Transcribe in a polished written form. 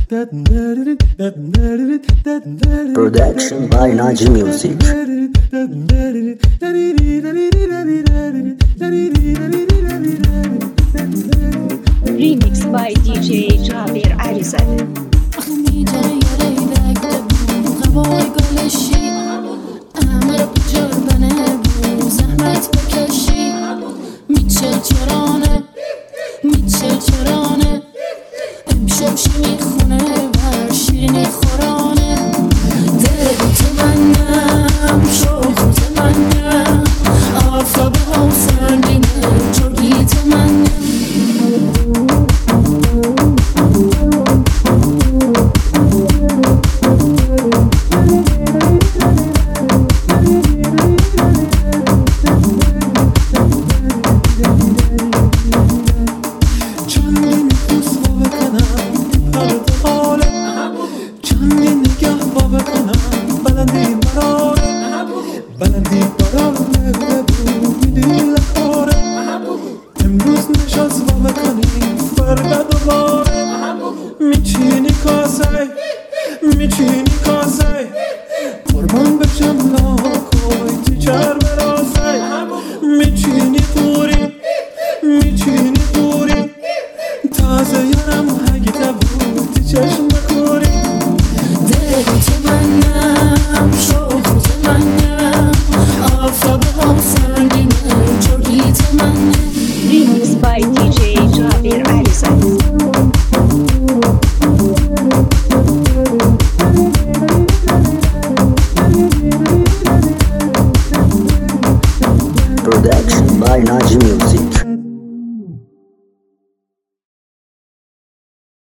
Production by Naji Music. Remix by DJ Jaber Alizade. شمشی میخونه و شیرینی خورانه دل تو منم شوق تو منم آفتاب ها سنگینه جرگی تو منم بلندی برامونه بگو میدی لخوره امروز نشست و بکنی فردا دوباره میچینی کاسه میچینی